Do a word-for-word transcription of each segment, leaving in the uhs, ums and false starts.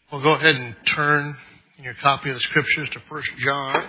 Well, go ahead and turn in your copy of the Scriptures to First John.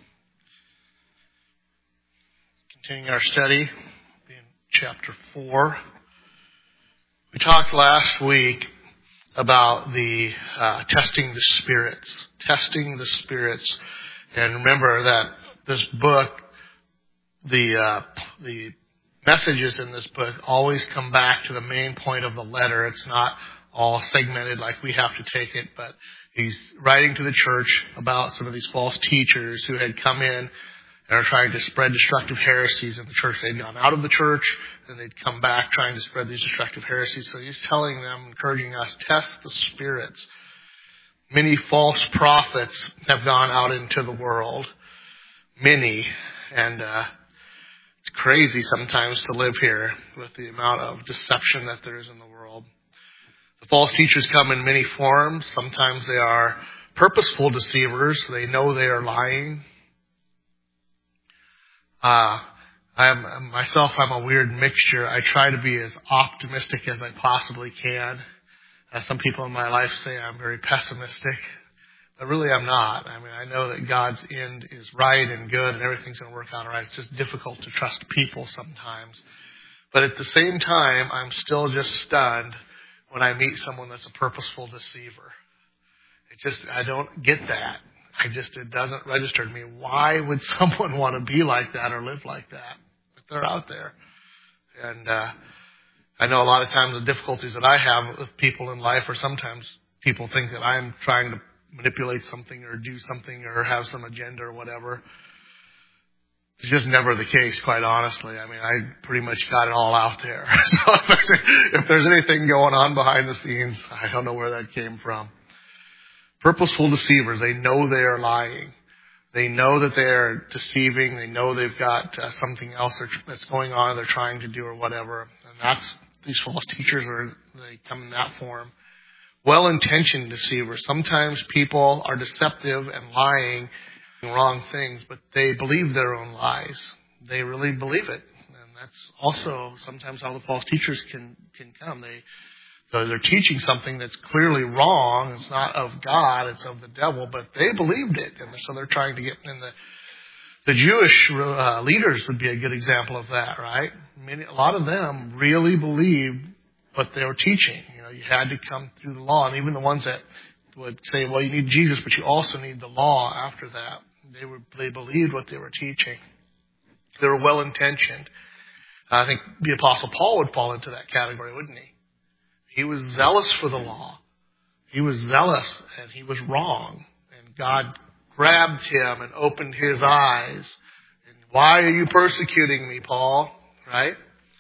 Continuing our study in chapter four. We talked last week about the uh, testing the spirits. Testing the spirits. And remember that this book, the uh, the messages in this book always come back to the main point of the letter. It's not all segmented like we have to take it, but he's writing to the church about some of these false teachers who had come in and are trying to spread destructive heresies in the church. They'd gone out of the church, and they'd come back trying to spread these destructive heresies. So he's telling them, encouraging us, test the spirits. Many false prophets have gone out into the world. Many. And uh, it's crazy sometimes to live here with the amount of deception that there is in the world. The false teachers come in many forms. Sometimes they are purposeful deceivers. They know they are lying. Uh, I am, myself, I'm a weird mixture. I try to be as optimistic as I possibly can. As some people in my life say, I'm very pessimistic. But really I'm not. I mean, I know that God's end is right and good and everything's going to work out all right. It's just difficult to trust people sometimes. But at the same time, I'm still just stunned when I meet someone that's a purposeful deceiver. It just, I don't get that. I just, it doesn't register to me. Why would someone want to be like that or live like that? But they're out there. And uh, I know a lot of times the difficulties that I have with people in life are sometimes people think that I'm trying to manipulate something or do something or have some agenda or whatever. It's just never the case, quite honestly. I mean, I pretty much got it all out there. So if there's, if there's anything going on behind the scenes, I don't know where that came from. Purposeful deceivers, they know they are lying. They know that they are deceiving. They know they've got uh, something else that's going on they're trying to do or whatever. And that's, these false teachers, are they come in that form. Well-intentioned deceivers. Sometimes people are deceptive and lying wrong things, but they believe their own lies. They really believe it. And that's also sometimes how the false teachers can, can come. They, so they're teaching something that's clearly wrong. It's not of God, it's of the devil, but they believed it. And so they're trying to get in the, the Jewish uh, leaders would be a good example of that, right? Many, a lot of them really believed what they were teaching. You know, you had to come through the law. And even the ones that would say, well, you need Jesus, but you also need the law after that. They were, they believed what they were teaching. They were well-intentioned. I think the Apostle Paul would fall into that category, wouldn't he? He was zealous for the law. He was zealous, and he was wrong. And God grabbed him and opened his eyes. And why are you persecuting me, Paul? Right?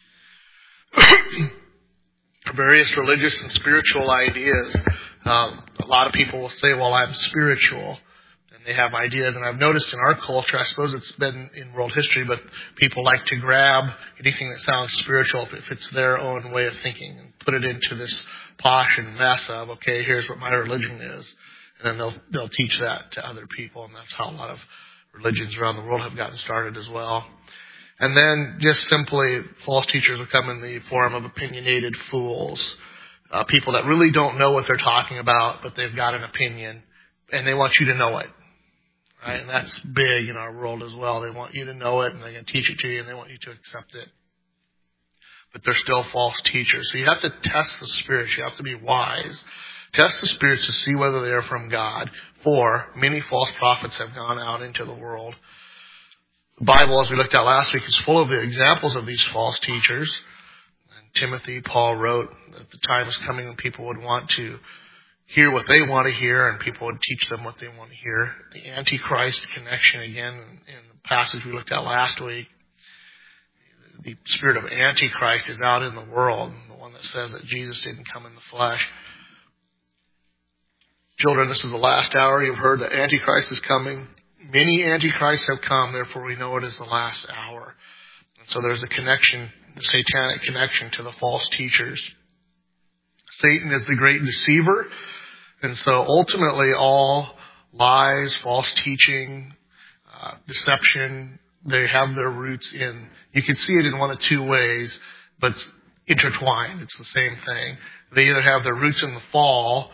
Various religious and spiritual ideas. Um, a lot of people will say, well, I'm spiritual. And they have ideas. And I've noticed in our culture, I suppose it's been in world history, but people like to grab anything that sounds spiritual if it's their own way of thinking and put it into this posh and mess of, okay, here's what my religion is. And then they'll, they'll teach that to other people. And that's how a lot of religions around the world have gotten started as well. And then just simply false teachers will come in the form of opinionated fools. Uh, people that really don't know what they're talking about, but they've got an opinion, and they want you to know it. Right? And that's big in our world as well. They want you to know it, and they're going to teach it to you, and they want you to accept it. But they're still false teachers. So you have to test the spirits. You have to be wise. Test the spirits to see whether they are from God. For many false prophets have gone out into the world. The Bible, as we looked at last week, is full of the examples of these false teachers. And Timothy, Paul wrote that the time is coming when people would want to hear what they want to hear, and people would teach them what they want to hear. The Antichrist connection, again, in the passage we looked at last week. The spirit of Antichrist is out in the world, the one that says that Jesus didn't come in the flesh. Children, this is the last hour. You've heard that Antichrist is coming. Many Antichrists have come, therefore we know it is the last hour. And so there's a connection, the satanic connection to the false teachers. Satan is the great deceiver. And so ultimately all lies, false teaching, uh, deception, they have their roots in, you can see it in one of two ways, but it's intertwined. It's the same thing. They either have their roots in the fall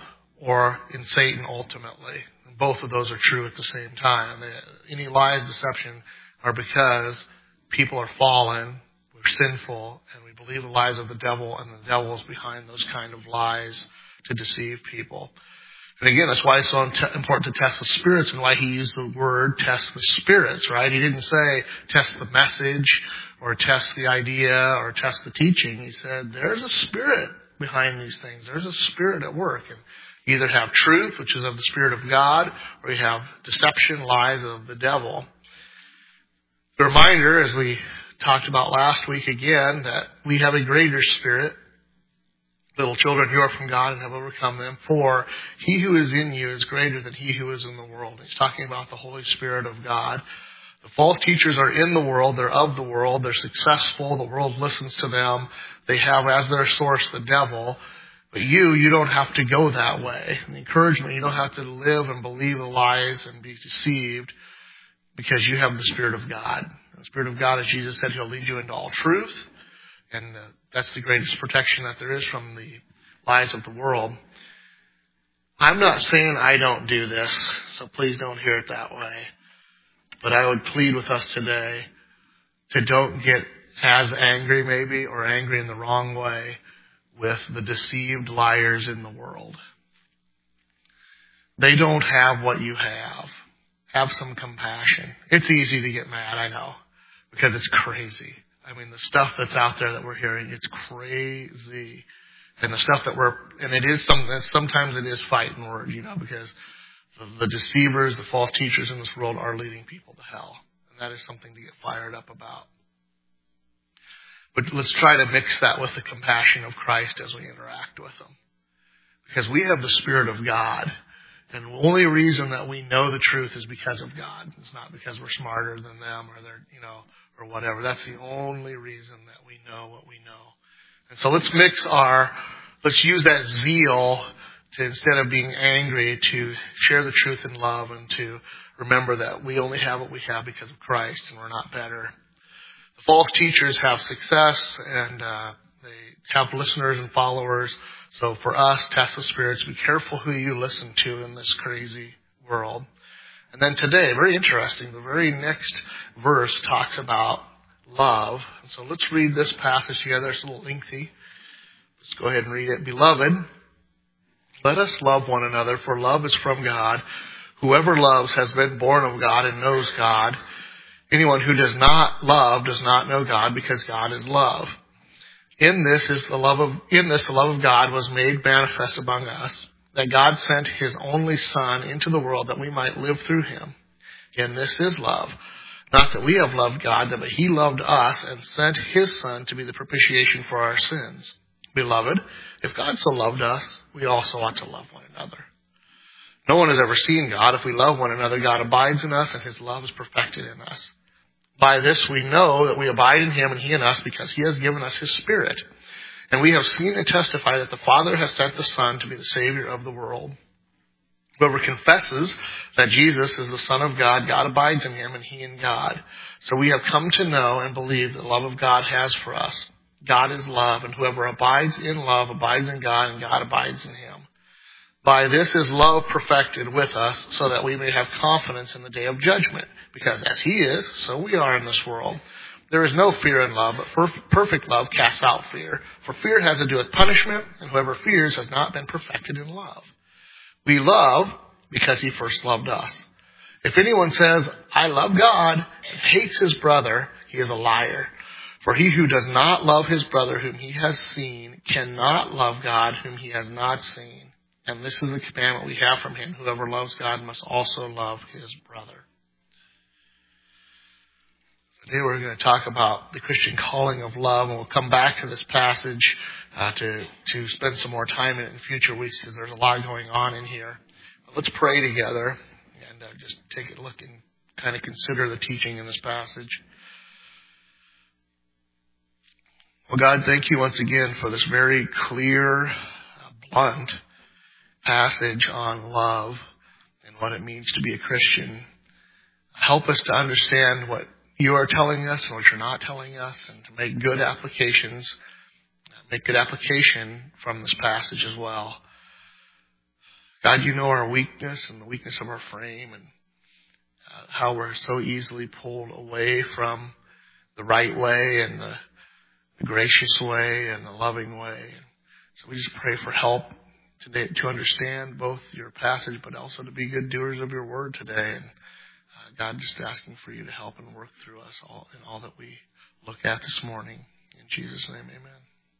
or in Satan ultimately. And both of those are true at the same time. Any lies, deception are because people are fallen, we're sinful, and we believe the lies of the devil, and the devil is behind those kind of lies to deceive people. And again, that's why it's so important to test the spirits, and why he used the word test the spirits, right? He didn't say test the message or test the idea or test the teaching. He said there's a spirit behind these things. There's a spirit at work. And you either have truth, which is of the Spirit of God, or you have deception, lies of the devil. The reminder, as we talked about last week again, that we have a greater spirit. Little children, you are from God and have overcome them. For he who is in you is greater than he who is in the world. He's talking about the Holy Spirit of God. The false teachers are in the world. They're of the world. They're successful. The world listens to them. They have as their source the devil. But you, you don't have to go that way. And encouragement, you don't have to live and believe the lies and be deceived, because you have the Spirit of God. The Spirit of God, as Jesus said, he'll lead you into all truth. And uh, that's the greatest protection that there is from the lies of the world. I'm not saying I don't do this, so please don't hear it that way. But I would plead with us today to don't get as angry maybe, or angry in the wrong way, with the deceived liars in the world. They don't have what you have. Have some compassion. It's easy to get mad, I know, because it's crazy. I mean, the stuff that's out there that we're hearing, it's crazy. And the stuff that we're, and it is some, sometimes it is fighting words, you know, because the, the deceivers, the false teachers in this world are leading people to hell. And that is something to get fired up about. But let's try to mix that with the compassion of Christ as we interact with them. Because we have the Spirit of God. And the only reason that we know the truth is because of God. It's not because we're smarter than them, or they're, you know, or whatever. That's the only reason that we know what we know. And so let's mix our, let's use that zeal to, instead of being angry, to share the truth in love, and to remember that we only have what we have because of Christ, and we're not better. The false teachers have success, and uh, they have listeners and followers. So for us, test the spirits. Be careful who you listen to in this crazy world. And then today, very interesting, the very next verse talks about love. And so let's read this passage together. It's a little lengthy. Let's go ahead and read it. Beloved, let us love one another, for love is from God. Whoever loves has been born of God and knows God. Anyone who does not love does not know God, because God is love. In this is the love of, in this the love of God was made manifest among us, that God sent his only Son into the world that we might live through him. And this is love. Not that we have loved God, but he loved us and sent his Son to be the propitiation for our sins. Beloved, if God so loved us, we also ought to love one another. No one has ever seen God. If we love one another, God abides in us, and his love is perfected in us. By this we know that we abide in him and he in us, because he has given us his Spirit. And we have seen and testified that the Father has sent the Son to be the Savior of the world. Whoever confesses that Jesus is the Son of God, God abides in him and he in God. So we have come to know and believe the love of God has for us. God is love, and whoever abides in love abides in God, and God abides in him. By this is love perfected with us, so that we may have confidence in the day of judgment. Because as he is, so we are in this world. There is no fear in love, but perfect love casts out fear. For fear has to do with punishment, and whoever fears has not been perfected in love. We love because he first loved us. If anyone says, I love God, and hates his brother, he is a liar. For he who does not love his brother whom he has seen cannot love God whom he has not seen. And this is the commandment we have from him. Whoever loves God must also love his brother. Today we're going to talk about the Christian calling of love, and we'll come back to this passage uh, to, to spend some more time in it in future weeks, because there's a lot going on in here. But let's pray together and uh, just take a look and kind of consider the teaching in this passage. Well, God, thank you once again for this very clear, uh, blunt passage on love and what it means to be a Christian. Help us to understand what you are telling us and what you're not telling us, and to make good applications, make good application from this passage as well. God, you know our weakness and the weakness of our frame and uh, how we're so easily pulled away from the right way and the, the gracious way and the loving way. So we just pray for help today to understand both your passage, but also to be good doers of your word today. And uh, God, just asking for you to help and work through us all in all that we look at this morning. In Jesus' name, amen.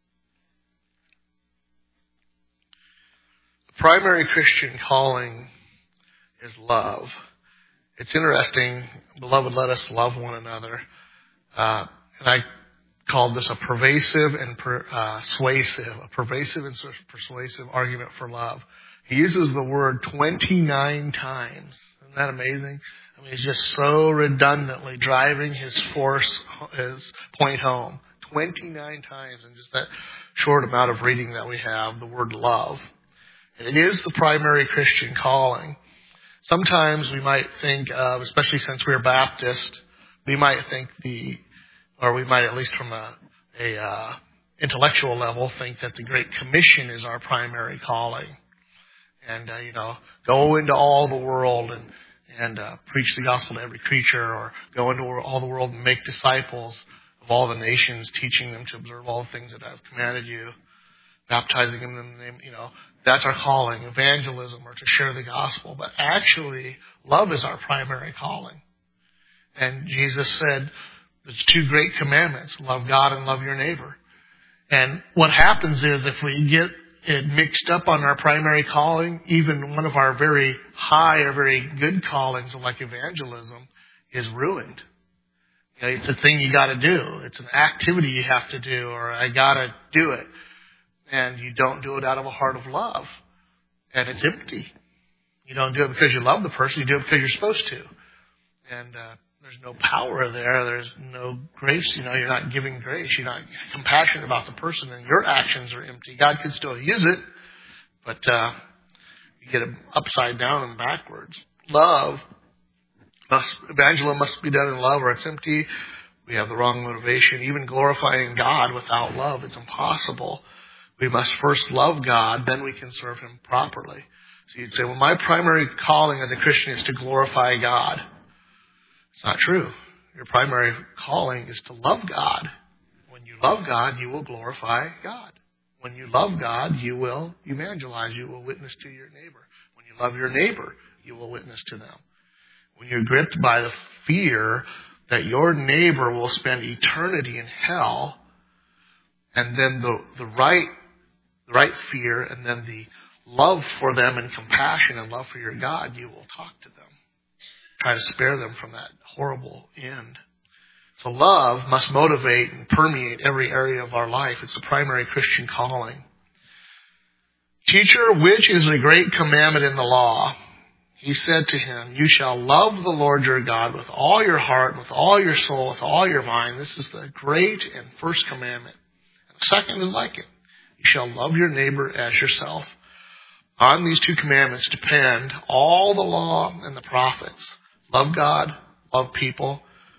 The primary Christian calling is love. It's interesting, beloved, let us love one another. Uh, and I called this a pervasive and per, uh, persuasive, a pervasive and persuasive argument for love. He uses the word twenty-nine times. Isn't that amazing? I mean, he's just so redundantly driving his force, his point home. twenty-nine times in just that short amount of reading that we have, the word love. And it is the primary Christian calling. Sometimes we might think of, especially since we're Baptist, we might think the, or we might at least from a, a uh, intellectual level think that the Great Commission is our primary calling. And, uh, you know, go into all the world and, and uh, preach the gospel to every creature, or go into all the world and make disciples of all the nations, teaching them to observe all the things that I've commanded you, baptizing them in the name, you know, that's our calling, evangelism, or to share the gospel. But actually, love is our primary calling. And Jesus said, there's two great commandments, love God and love your neighbor. And what happens is if we get it mixed up on our primary calling, even one of our very high or very good callings like evangelism is ruined. You know, it's a thing you got to do. It's an activity you have to do, or I got to do it. And you don't do it out of a heart of love. And it's empty. You don't do it because you love the person. You do it because you're supposed to. And uh, there's no power there. There's no grace. You know, you're not giving grace. You're not compassionate about the person, and your actions are empty. God can still use it, but uh, you get it upside down and backwards. Love, must, evangelism must be done in love, or it's empty. We have the wrong motivation. Even glorifying God without love, it's impossible. We must first love God, then we can serve Him properly. So you'd say, well, my primary calling as a Christian is to glorify God. It's not true. Your primary calling is to love God. When you love God, you will glorify God. When you love God, you will evangelize. You will witness to your neighbor. When you love your neighbor, you will witness to them. When you're gripped by the fear that your neighbor will spend eternity in hell, and then the, the right the right fear, and then the love for them and compassion and love for your God, you will talk to them. Try to spare them from that horrible end. So love must motivate and permeate every area of our life. It's the primary Christian calling. Teacher, which is a great commandment in the law? He said to him, you shall love the Lord your God with all your heart, with all your soul, with all your mind. This is the great and first commandment. And the second is like it. You shall love your neighbor as yourself. On these two commandments depend all the law and the prophets. Love God, love people.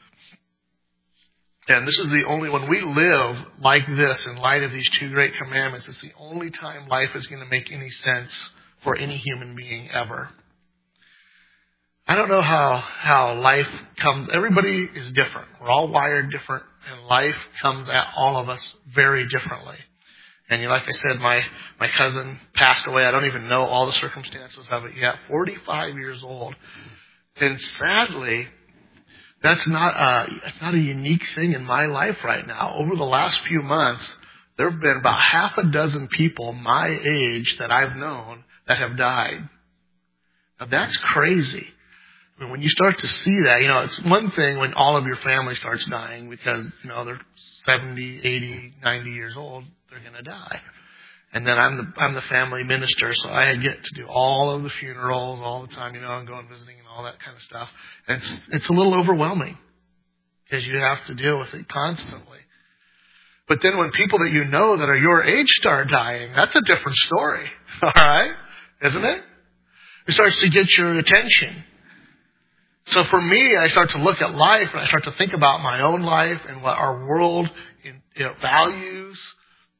And this is the only, when we live like this in light of these two great commandments, it's the only time life is going to make any sense for any human being ever. I don't know how, how life comes. Everybody is different. We're all wired different, and life comes at all of us very differently. And you, like I said, my, my cousin passed away. I don't even know all the circumstances of it yet. forty-five years old. And sadly, that's not a, that's not a unique thing in my life right now. Over the last few months, there have been about half a dozen people my age that I've known that have died. Now that's crazy. I mean, when you start to see that, you know, it's one thing when all of your family starts dying because, you know, they're seventy, eighty, ninety years old, they're going to die. And then I'm the, I'm the family minister, so I get to do all of the funerals all the time, you know, and going visiting and all that kind of stuff. And it's, it's a little overwhelming because you have to deal with it constantly. But then when people that you know that are your age start dying, that's a different story. All right? Isn't it? It starts to get your attention. So for me, I start to look at life and I start to think about my own life and what our world you know, values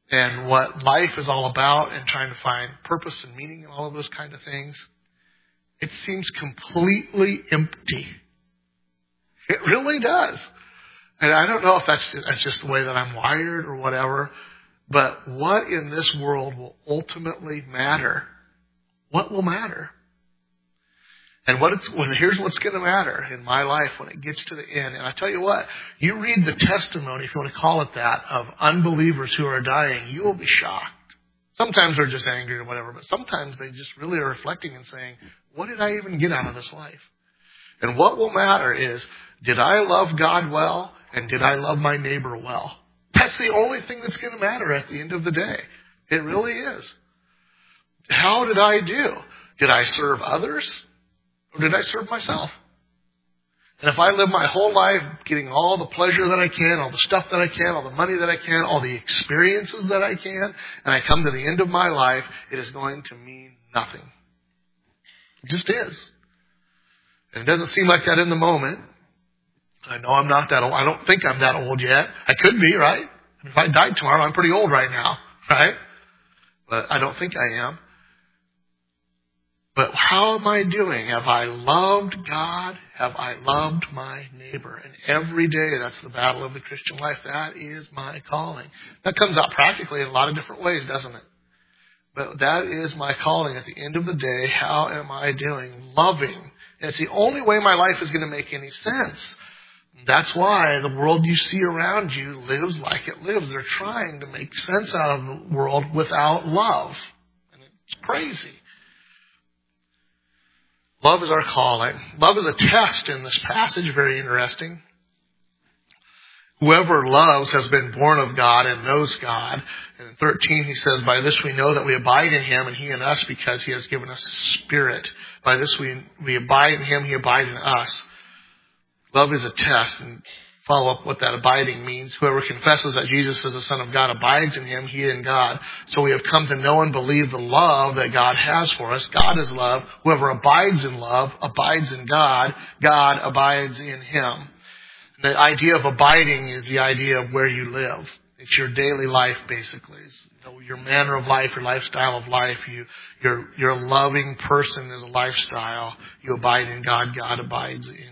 and what life is all about and trying to find purpose and meaning and all of those kind of things, it seems completely empty. It really does. And I don't know if that's, that's just the way that I'm wired or whatever, but what in this world will ultimately matter? What will matter? And what it's, when, here's what's going to matter in my life when it gets to the end. And I tell you what, you read the testimony, if you want to call it that, of unbelievers who are dying, you will be shocked. Sometimes they're just angry or whatever, but sometimes they just really are reflecting and saying, what did I even get out of this life? And what will matter is, did I love God well? And did I love my neighbor well? That's the only thing that's going to matter at the end of the day. It really is. How did I do? Did I serve others? Or did I serve myself? And if I live my whole life getting all the pleasure that I can, all the stuff that I can, all the money that I can, all the experiences that I can, and I come to the end of my life, it is going to mean nothing. It just is. And it doesn't seem like that in the moment. I know I'm not that old. I don't think I'm that old yet. I could be, right? If I died tomorrow, I'm pretty old right now, right? But I don't think I am. But how am I doing? Have I loved God? Have I loved my neighbor? And every day, that's the battle of the Christian life. That is my calling. That comes out practically in a lot of different ways, doesn't it? But that is my calling. At the end of the day, how am I doing? Loving. And it's the only way my life is going to make any sense. That's why the world you see around you lives like it lives. They're trying to make sense out of the world without love. And it's crazy. Love is our calling. Love is a test in this passage. Very interesting. Whoever loves has been born of God and knows God. And in thirteen he says, by this we know that we abide in him and he in us because he has given us his Spirit. By this we, we abide in him, he abides in us. Love is a test, and follow up what that abiding means. Whoever confesses that Jesus is the Son of God abides in him, he in God. So we have come to know and believe the love that God has for us. God is love. Whoever abides in love abides in God. God abides in him. The idea of abiding is the idea of where you live. It's your daily life, basically. It's, you know, your manner of life, your lifestyle of life. You, you're, you're a loving person is a lifestyle. You abide in God. God abides in you.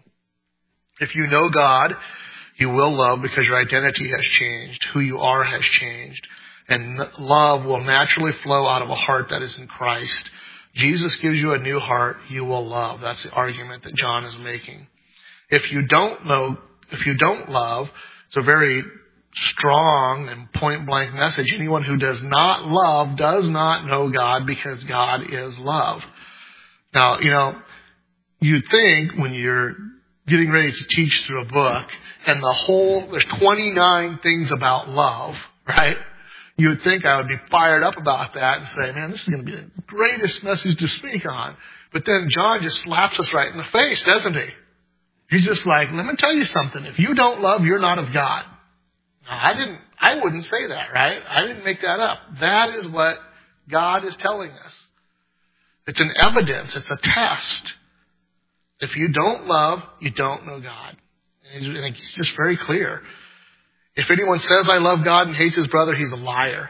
If you know God, you will love because your identity has changed. Who you are has changed. And love will naturally flow out of a heart that is in Christ. Jesus gives you a new heart, you will love. That's the argument that John is making. If you don't know, if you don't love, it's a very strong and point blank message. Anyone who does not love does not know God because God is love. Now, you know, you think when you're getting ready to teach through a book, and the whole, there's twenty-nine things about love, right? You would think I would be fired up about that and say, man, this is going to be the greatest message to speak on. But then John just slaps us right in the face, doesn't he? He's just like, let me tell you something. If you don't love, you're not of God. Now, I didn't, I wouldn't say that, right? I didn't make that up. That is what God is telling us. It's an evidence. It's a test. If you don't love, you don't know God. And it's just very clear. If anyone says, I love God and hates his brother, he's a liar.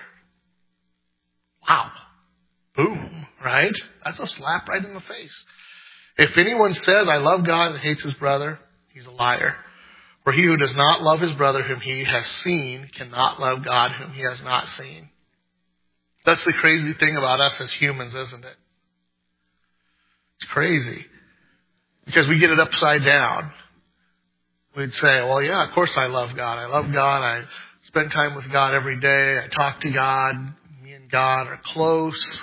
Wow. Boom. Right? That's a slap right in the face. If anyone says, I love God and hates his brother, he's a liar. For he who does not love his brother whom he has seen cannot love God whom he has not seen. That's the crazy thing about us as humans, isn't it? It's crazy. Because we get it upside down. We'd say, well, yeah, of course I love God. I love God. I spend time with God every day. I talk to God. Me and God are close.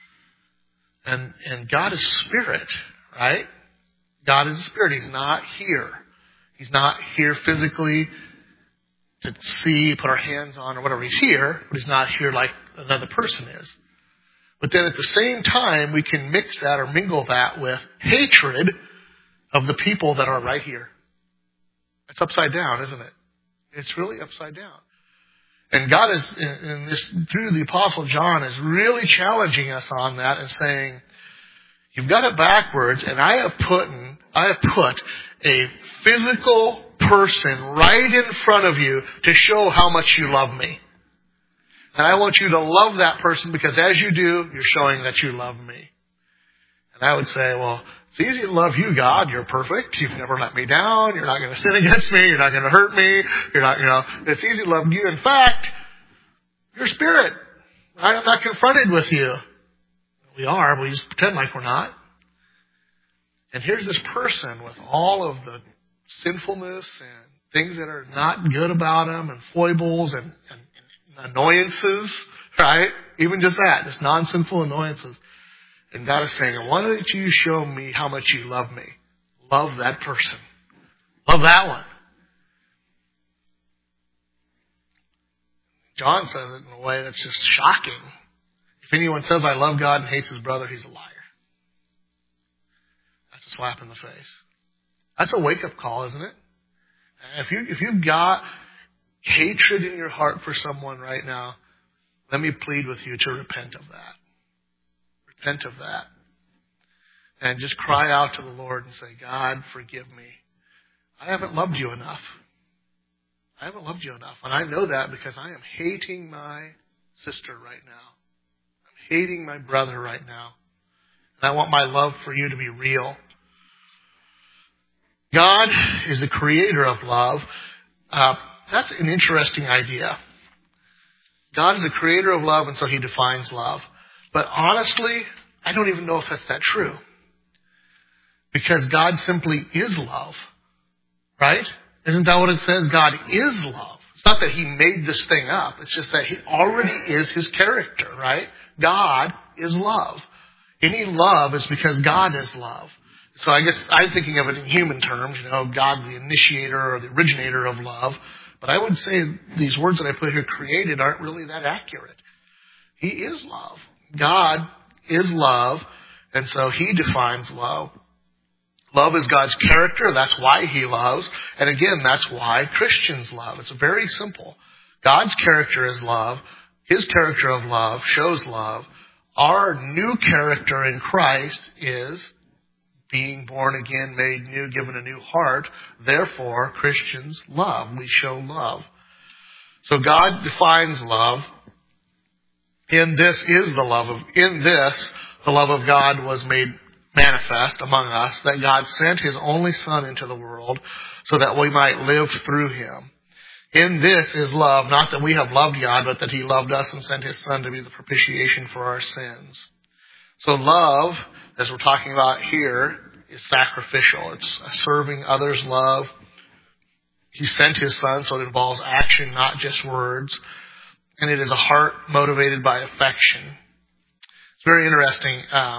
And, and God is spirit, right? God is a spirit. He's not here. He's not here physically to see, put our hands on or whatever. He's here, but he's not here like another person is. But then at the same time, we can mix that or mingle that with hatred of the people that are right here. It's upside down, isn't it? It's really upside down. And God is, in this, through the Apostle John, is really challenging us on that and saying, you've got it backwards, and I have put, I have put a physical person right in front of you to show how much you love me. And I want you to love that person because as you do, you're showing that you love me. And I would say, well, it's easy to love you, God. You're perfect. You've never let me down. You're not going to sin against me. You're not going to hurt me. You're not, you know, it's easy to love you. In fact, your spirit. Right? I'm not confronted with you. We are, but we just pretend like we're not. And here's this person with all of the sinfulness and things that are not good about him and foibles and, and, and annoyances, right? Even just that, just non-sinful annoyances. And God is saying, why don't you show me how much you love me? Love that person. Love that one. John says it in a way that's just shocking. If anyone says, I love God and hates his brother, he's a liar. That's a slap in the face. That's a wake-up call, isn't it? If you, if you've got hatred in your heart for someone right now, let me plead with you to repent of that. Repent of that. And just cry out to the Lord and say, God, forgive me. I haven't loved you enough. I haven't loved you enough. And I know that because I am hating my sister right now. I'm hating my brother right now. And I want my love for you to be real. God is the creator of love. Uh, that's an interesting idea. God is the creator of love, and so he defines love. But honestly, I don't even know if that's that true. Because God simply is love. Right? Isn't that what it says? God is love. It's not that he made this thing up. It's just that he already is his character, right? God is love. Any love is because God is love. So I guess I'm thinking of it in human terms, you know, God the initiator or the originator of love. But I would say these words that I put here, created, aren't really that accurate. He is love. God is love, and so he defines love. Love is God's character. That's why he loves. And again, that's why Christians love. It's very simple. God's character is love. His character of love shows love. Our new character in Christ is being born again, made new, given a new heart. Therefore, Christians love. We show love. So God defines love. In this is the love of, in this, the love of God was made manifest among us, that God sent his only Son into the world so that we might live through him. In this is love, not that we have loved God, but that he loved us and sent his Son to be the propitiation for our sins. So love, as we're talking about here, is sacrificial. It's a serving others love. He sent his Son, so it involves action, not just words. And it is a heart motivated by affection. It's very interesting. Uh,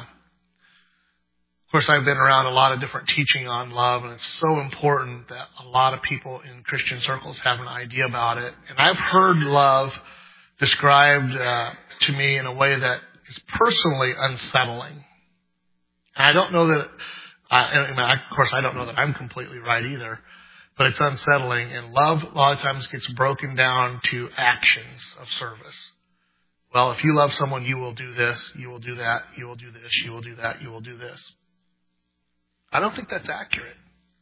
Of course, I've been around a lot of different teaching on love, and it's so important that a lot of people in Christian circles have an idea about it. And I've heard love described uh, to me in a way that is personally unsettling. And I don't know that, uh, and I, of course, I don't know that I'm completely right either, but it's unsettling. And love a lot of times gets broken down to actions of service. Well, if you love someone, you will do this, you will do that, you will do this, you will do that, you will do this. I don't think that's accurate.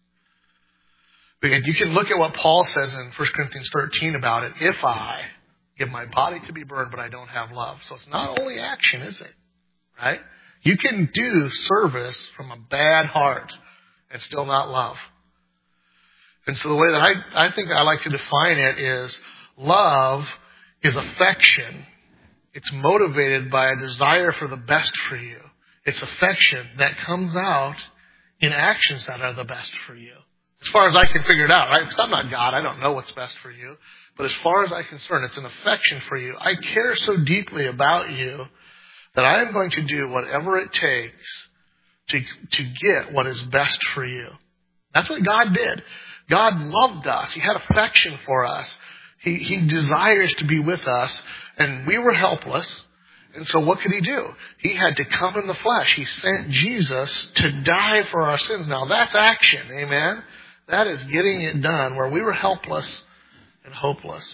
Because you can look at what Paul says in First Corinthians thirteen about it. If I give my body to be burned, but I don't have love. So it's not only action, is it? Right? You can do service from a bad heart and still not love. And so the way that I, I think I like to define it is love is affection. It's motivated by a desire for the best for you. It's affection that comes out in actions that are the best for you. As far as I can figure it out, right? Because I'm not God. I don't know what's best for you. But as far as I'm concerned, it's an affection for you. I care so deeply about you that I am going to do whatever it takes to, to get what is best for you. That's what God did. God loved us. He had affection for us. He, he desires to be with us. And we were helpless. And so what could he do? He had to come in the flesh. He sent Jesus to die for our sins. Now that's action, amen? That is getting it done where we were helpless and hopeless.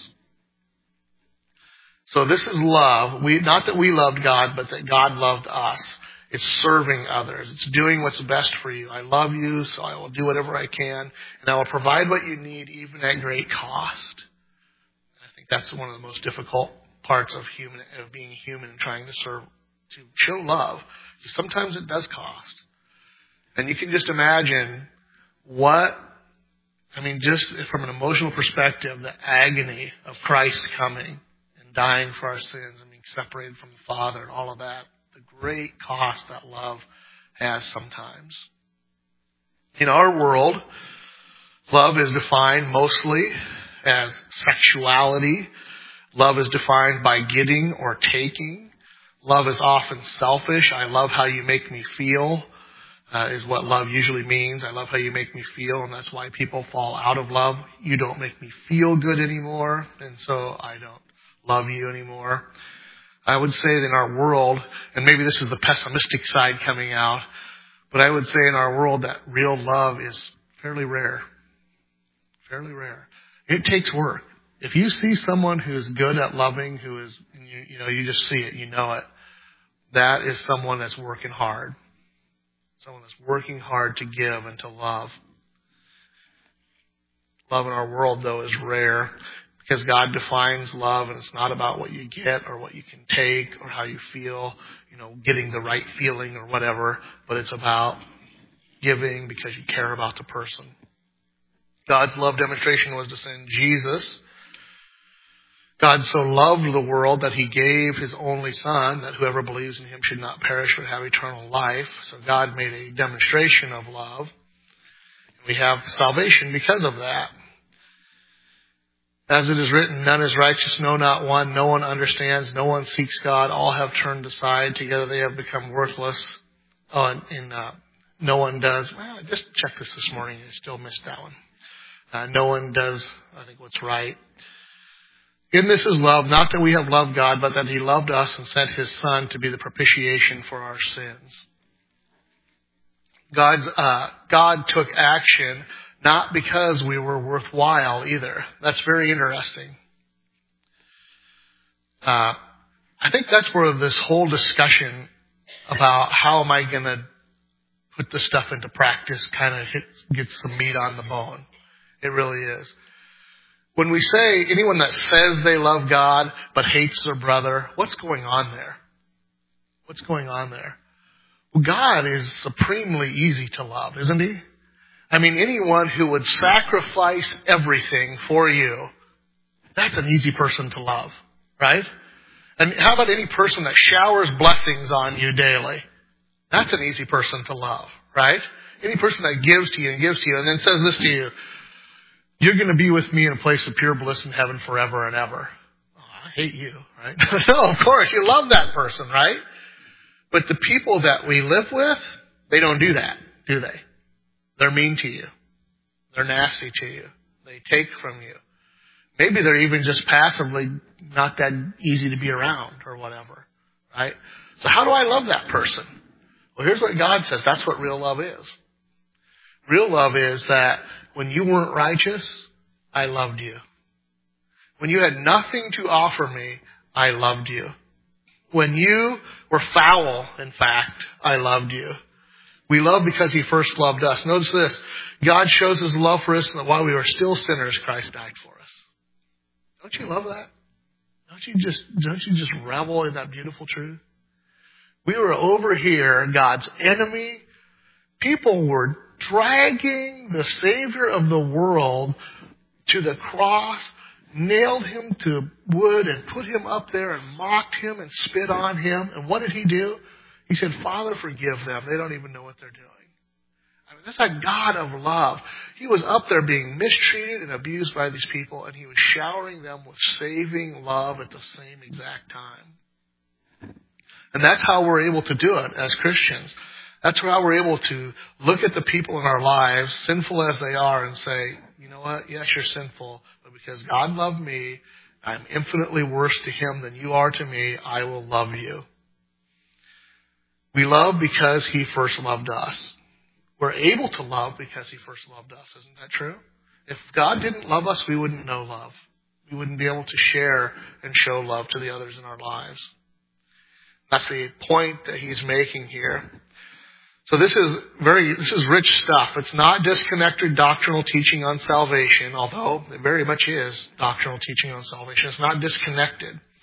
So this is love. We, not that we loved God, but that God loved us. It's serving others. It's doing what's best for you. I love you, so I will do whatever I can. And I will provide what you need, even at great cost. I think that's one of the most difficult parts of human of being human and trying to serve, to show love. Sometimes it does cost. And you can just imagine what, I mean, just from an emotional perspective, the agony of Christ coming and dying for our sins and being separated from the Father and all of that, the great cost that love has sometimes. In our world, love is defined mostly as sexuality. Love is defined by getting or taking. Love is often selfish. I love how you make me feel, uh, is what love usually means. I love how you make me feel, and that's why people fall out of love. You don't make me feel good anymore, and so I don't love you anymore. I would say that in our world, and maybe this is the pessimistic side coming out, but I would say in our world that real love is fairly rare. Fairly rare. It takes work. If you see someone who's good at loving, who is, you, you know, you just see it, you know it, that is someone that's working hard. Someone that's working hard to give and to love. Love in our world, though, is rare because God defines love, and it's not about what you get or what you can take or how you feel, you know, getting the right feeling or whatever, but it's about giving because you care about the person. God's love demonstration was to send Jesus. God so loved the world that he gave his only Son, that whoever believes in him should not perish but have eternal life. So God made a demonstration of love. We have salvation because of that. As it is written, none is righteous, no, not one. No one understands, no one seeks God. All have turned aside. Together they have become worthless. Oh, and, and uh, no one does. Well, I just checked this this morning and still missed that one. Uh, no one does, I think, what's right. In this is love, not that we have loved God, but that he loved us and sent his Son to be the propitiation for our sins. God's, uh, God took action not because we were worthwhile either. That's very interesting. Uh, I think that's where this whole discussion about how am I going to put this stuff into practice kind of hits, gets some meat on the bone. It really is. When we say anyone that says they love God but hates their brother, what's going on there? What's going on there? Well, God is supremely easy to love, isn't he? I mean, anyone who would sacrifice everything for you, that's an easy person to love, right? And how about any person that showers blessings on you daily? That's an easy person to love, right? Any person that gives to you and gives to you and then says this to you, you're going to be with me in a place of pure bliss in heaven forever and ever. Oh, I hate you, right? No, of course, you love that person, right? But the people that we live with, they don't do that, do they? They're mean to you. They're nasty to you. They take from you. Maybe they're even just passively not that easy to be around or whatever, right? So how do I love that person? Well, here's what God says. That's what real love is. Real love is that when you weren't righteous, I loved you. When you had nothing to offer me, I loved you. When you were foul, in fact, I loved you. We love because he first loved us. Notice this. God shows his love for us that while we were still sinners, Christ died for us. Don't you love that? Don't you just, don't you just revel in that beautiful truth? We were over here, God's enemy. People were dragging the Savior of the world to the cross, nailed him to wood and put him up there and mocked him and spit on him. And what did he do? He said, Father, forgive them. They don't even know what they're doing. I mean, that's a God of love. He was up there being mistreated and abused by these people, and he was showering them with saving love at the same exact time. And that's how we're able to do it as Christians. That's how we're able to look at the people in our lives, sinful as they are, and say, you know what? Yes, you're sinful, but because God loved me, I'm infinitely worse to him than you are to me, I will love you. We love because he first loved us. We're able to love because he first loved us. Isn't that true? If God didn't love us, we wouldn't know love. We wouldn't be able to share and show love to the others in our lives. That's the point that he's making here. So this is very, this is rich stuff. It's not disconnected doctrinal teaching on salvation, although it very much is doctrinal teaching on salvation. It's not disconnected.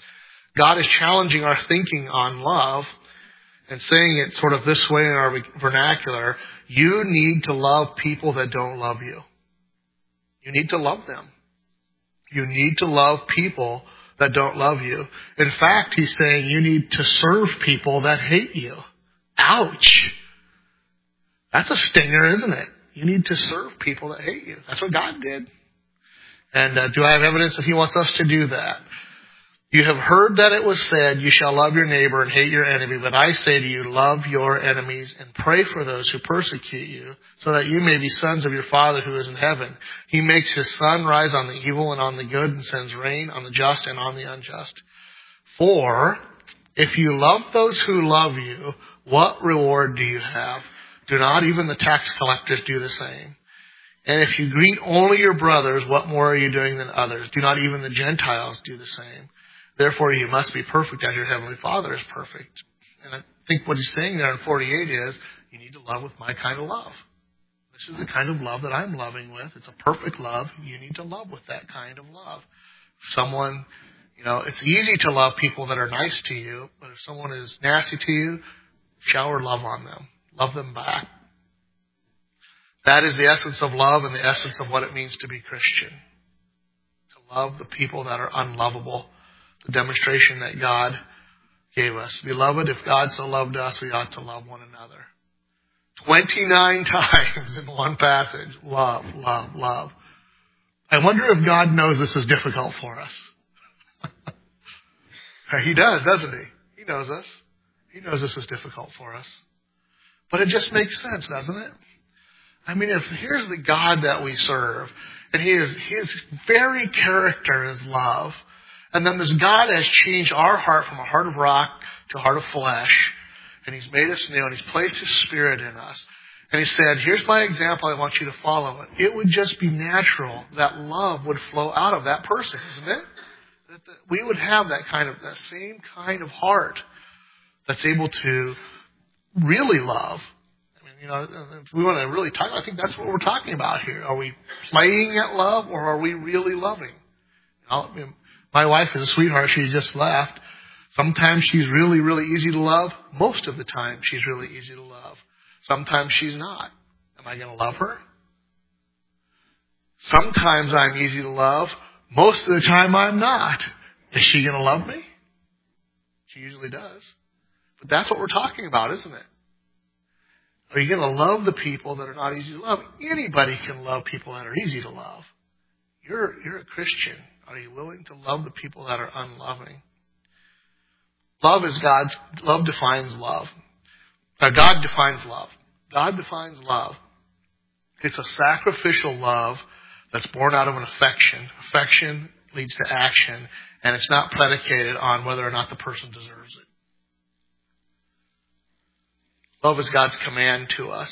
God is challenging our thinking on love and saying it sort of this way in our vernacular. You need to love people that don't love you. You need to love them. You need to love people that don't love you. In fact, he's saying you need to serve people that hate you. Ouch. That's a stinger, isn't it? You need to serve people that hate you. That's what God did. And uh, do I have evidence that he wants us to do that? You have heard that it was said, you shall love your neighbor and hate your enemy. But I say to you, love your enemies and pray for those who persecute you, so that you may be sons of your Father who is in heaven. He makes his sun rise on the evil and on the good, and sends rain on the just and on the unjust. For if you love those who love you, what reward do you have? Do not even the tax collectors do the same? And if you greet only your brothers, what more are you doing than others? Do not even the Gentiles do the same? Therefore, you must be perfect as your heavenly Father is perfect. And I think what he's saying there in forty-eight is, you need to love with my kind of love. This is the kind of love that I'm loving with. It's a perfect love. You need to love with that kind of love. Someone, you know, it's easy to love people that are nice to you, but if someone is nasty to you, shower love on them. Love them back. That is the essence of love and the essence of what it means to be Christian. To love the people that are unlovable. The demonstration that God gave us. Beloved, if God so loved us, we ought to love one another. twenty-nine times in one passage. Love, love, love. I wonder if God knows this is difficult for us. He does, doesn't he? He knows us. He knows this is difficult for us. But it just makes sense, doesn't it? I mean, if here's the God that we serve, and he is, his very character is love, and then this God has changed our heart from a heart of rock to a heart of flesh. And he's made us new. And he's placed his Spirit in us. And he said, here's my example. I want you to follow it. It would just be natural that love would flow out of that person, isn't it? That we would have that kind of, that same kind of heart that's able to really love. I mean, you know, if we want to really talk, I think that's what we're talking about here. Are we playing at love, or are we really loving? You know, I mean, my wife is a sweetheart. She just left. Sometimes she's really, really easy to love. Most of the time, she's really easy to love. Sometimes she's not. Am I going to love her? Sometimes I'm easy to love. Most of the time, I'm not. Is she going to love me? She usually does. But that's what we're talking about, isn't it? Are you going to love the people that are not easy to love? Anybody can love people that are easy to love. You're, you're a Christian. Are you willing to love the people that are unloving? Love is God's, love defines love. Now, God defines love. God defines love. It's a sacrificial love that's born out of an affection. Affection leads to action, and it's not predicated on whether or not the person deserves it. Love is God's command to us.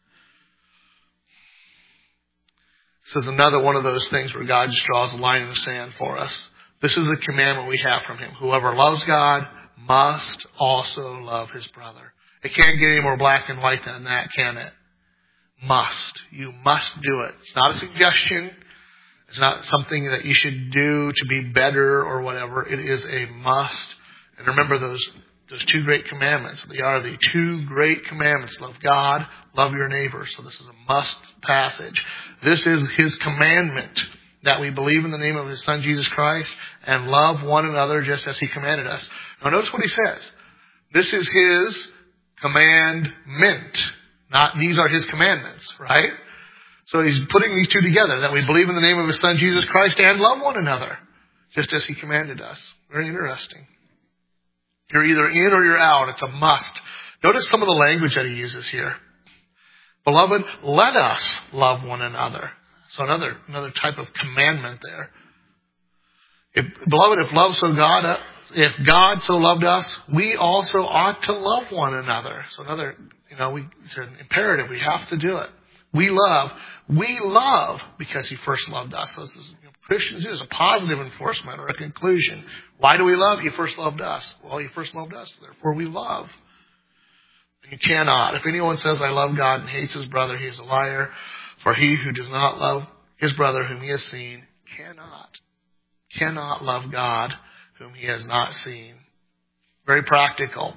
This is another one of those things where God just draws a line in the sand for us. This is the commandment we have from him. Whoever loves God must also love his brother. It can't get any more black and white than that, can it? Must. You must do it. It's not a suggestion. It's not something that you should do to be better or whatever. It is a must. And remember those those two great commandments. They are the two great commandments. Love God, love your neighbor. So this is a must passage. This is his commandment, that we believe in the name of his Son, Jesus Christ, and love one another just as he commanded us. Now notice what he says. This is his commandment. Not these are his commandments, right? So he's putting these two together, that we believe in the name of his Son, Jesus Christ, and love one another, just as he commanded us. Very interesting. You're either in or you're out. It's a must. Notice some of the language that he uses here. Beloved, let us love one another. So another another type of commandment there. If, beloved, if love so God, if God so loved us, we also ought to love one another. So another, you know, we, it's an imperative. We have to do it. We love. We love because he first loved us. So this is, you know, Christians, this is a positive enforcement or a conclusion. Why do we love? He first loved us. Well, he first loved us. Therefore, we love. You cannot. If anyone says, I love God and hates his brother, he is a liar. For he who does not love his brother whom he has seen cannot, cannot love God whom he has not seen. Very practical.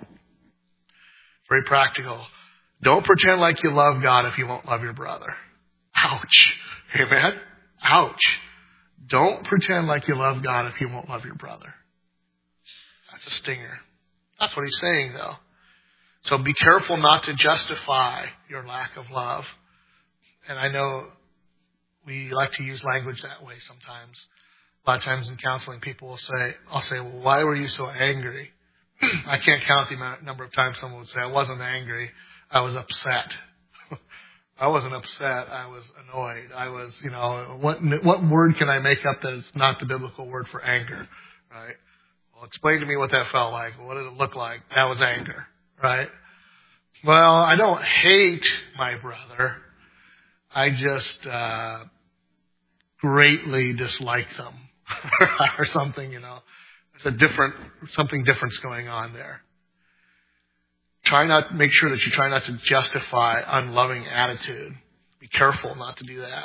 Very practical. Don't pretend like you love God if you won't love your brother. Ouch. Amen? Ouch. Don't pretend like you love God if you won't love your brother. That's a stinger. That's what he's saying, though. So be careful not to justify your lack of love. And I know we like to use language that way sometimes. A lot of times in counseling, people will say, I'll say, well, why were you so angry? I can't count the amount, number of times someone would say, I wasn't angry, I was upset. I wasn't upset, I was annoyed. I was, you know, what what word can I make up that is not the biblical word for anger, right? Well, explain to me what that felt like. What did it look like? That was anger, right? Well, I don't hate my brother. I just uh, greatly dislike them or something, you know. There's a different, something different's going on there. Try not, make sure that you try not to justify unloving attitude. Be careful not to do that.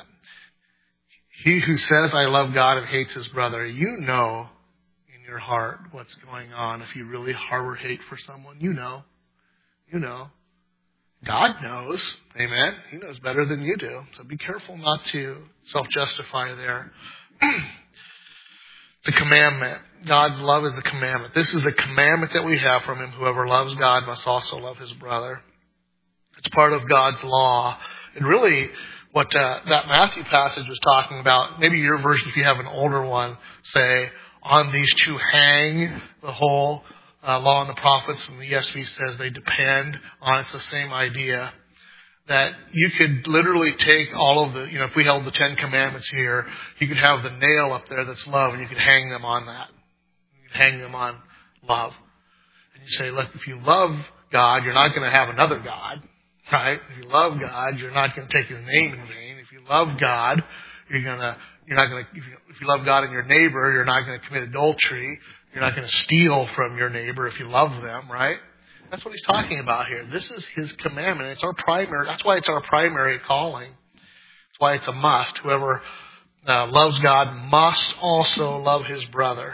He who says, I love God and hates his brother, you know in your heart what's going on. If you really harbor hate for someone, you know. You know. God knows. Amen. He knows better than you do. So be careful not to self-justify there. It's a commandment. God's love is a commandment. This is a commandment that we have from him. Whoever loves God must also love his brother. It's part of God's law. And really, what uh, that Matthew passage was talking about, maybe your version, if you have an older one, say, on these two hang the whole uh, law and the prophets, and the E S V says they depend on. It's the same idea. That you could literally take all of the, you know, if we held the Ten Commandments here, you could have the nail up there that's love, and you could hang them on that. You could hang them on love. And you say, look, if you love God, you're not going to have another God, right? If you love God, you're not going to take his name in vain. If you love God, you're going to, you're not going to, if you, if you love God and your neighbor, you're not going to commit adultery. You're not going to steal from your neighbor if you love them, right? That's what he's talking about here. This is his commandment. It's our primary. That's why it's our primary calling. That's why it's a must. Whoever uh, loves God must also love his brother.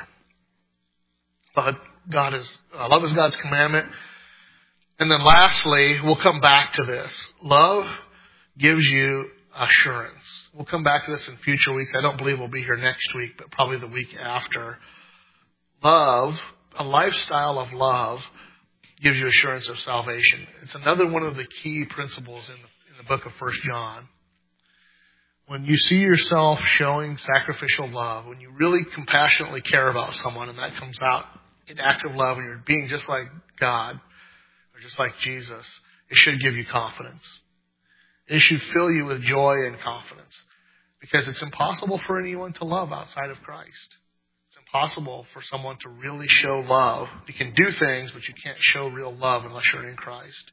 But God is uh, love is God's commandment. And then lastly, we'll come back to this. Love gives you assurance. We'll come back to this in future weeks. I don't believe we'll be here next week, but probably the week after. Love, a lifestyle of love, gives you assurance of salvation. It's another one of the key principles in the, in the book of First John. When you see yourself showing sacrificial love, when you really compassionately care about someone, and that comes out in active love, and you're being just like God, or just like Jesus, it should give you confidence. It should fill you with joy and confidence. Because it's impossible for anyone to love outside of Christ. Possible for someone to really show love. You can do things, but you can't show real love unless you're in Christ.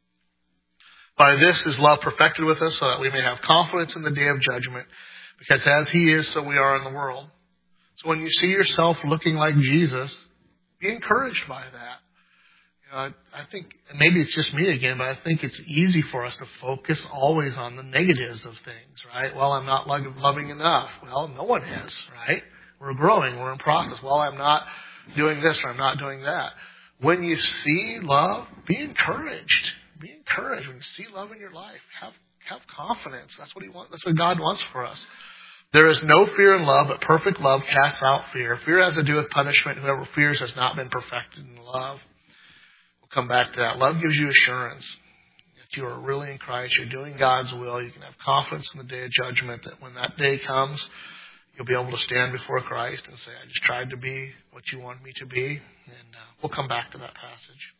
By this is love perfected with us, so that we may have confidence in the day of judgment, because as he is, so we are in the world. So when you see yourself looking like Jesus, be encouraged by that. You know, I, I think, and maybe it's just me again, but I think it's easy for us to focus always on the negatives of things, right? Well, I'm not loving enough. Well, no one is, right? We're growing. We're in process. Well, I'm not doing this or I'm not doing that. When you see love, be encouraged. Be encouraged. When you see love in your life, have have confidence. That's what he wants. That's what God wants for us. There is no fear in love, but perfect love casts out fear. Fear has to do with punishment. Whoever fears has not been perfected in love. We'll come back to that. Love gives you assurance that you are really in Christ. You're doing God's will. You can have confidence in the day of judgment that when that day comes, you'll be able to stand before Christ and say, I just tried to be what you want me to be. And uh, we'll come back to that passage.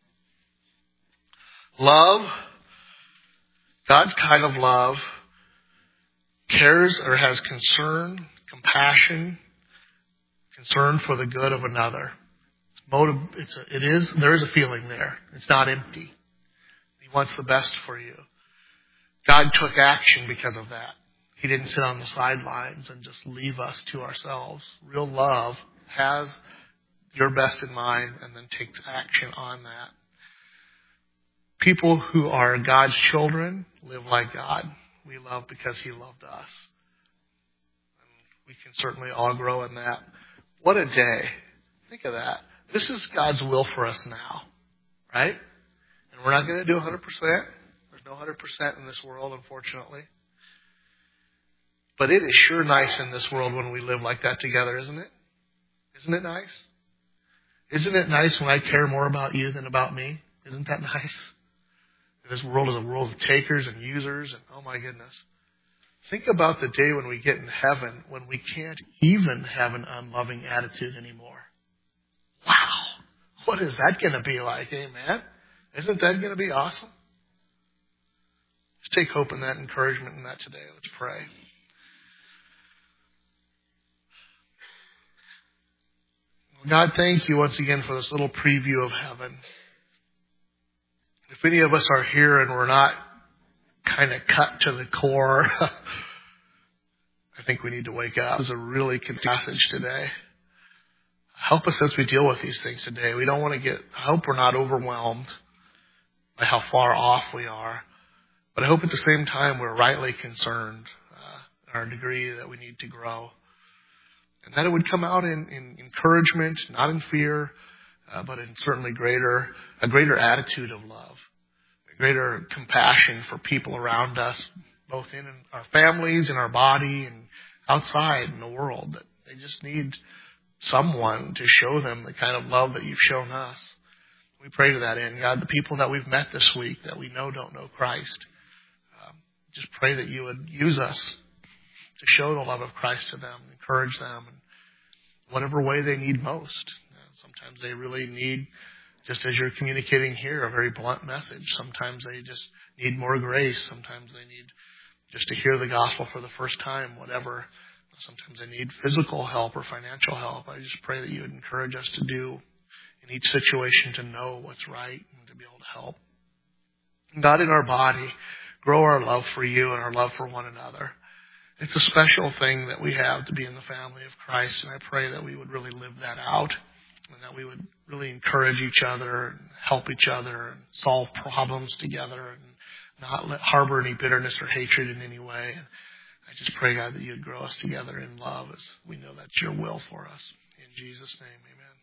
Love, God's kind of love, cares or has concern, compassion, concern for the good of another. It's motive, it's a, it is, there is a feeling there. It's not empty. He wants the best for you. God took action because of that. He didn't sit on the sidelines and just leave us to ourselves. Real love has your best in mind and then takes action on that. People who are God's children live like God. We love because he loved us. And we can certainly all grow in that. What a day. Think of that. This is God's will for us now, right? And we're not going to do one hundred percent. There's no one hundred percent in this world, unfortunately. But it is sure nice in this world when we live like that together, isn't it? Isn't it nice? Isn't it nice when I care more about you than about me? Isn't that nice? This world is a world of takers and users, and oh my goodness. Think about the day when we get in heaven when we can't even have an unloving attitude anymore. Wow! What is that going to be like, amen? Isn't that going to be awesome? Let's take hope in that, encouragement in that today. Let's pray. God, thank you once again for this little preview of heaven. If any of us are here and we're not kind of cut to the core, I think we need to wake up. This is a really good passage today. Help us as we deal with these things today. We don't want to get, I hope we're not overwhelmed by how far off we are. But I hope at the same time we're rightly concerned uh, in our degree that we need to grow. And that it would come out in, in encouragement, not in fear, uh, but in certainly greater, a greater attitude of love, a greater compassion for people around us, both in our families, in our body, and outside in the world. That they just need someone to show them the kind of love that you've shown us. We pray to that end. God, the people that we've met this week that we know don't know Christ, um, just pray that you would use us to show the love of Christ to them, encourage them in whatever way they need most. Sometimes they really need, just as you're communicating here, a very blunt message. Sometimes they just need more grace. Sometimes they need just to hear the gospel for the first time, whatever. Sometimes they need physical help or financial help. I just pray that you would encourage us to do in each situation to know what's right and to be able to help. God, in our body, grow our love for you and our love for one another. It's a special thing that we have to be in the family of Christ, and I pray that we would really live that out and that we would really encourage each other and help each other and solve problems together and not let, harbor any bitterness or hatred in any way. And I just pray, God, that you'd grow us together in love as we know that's your will for us. In Jesus' name, amen.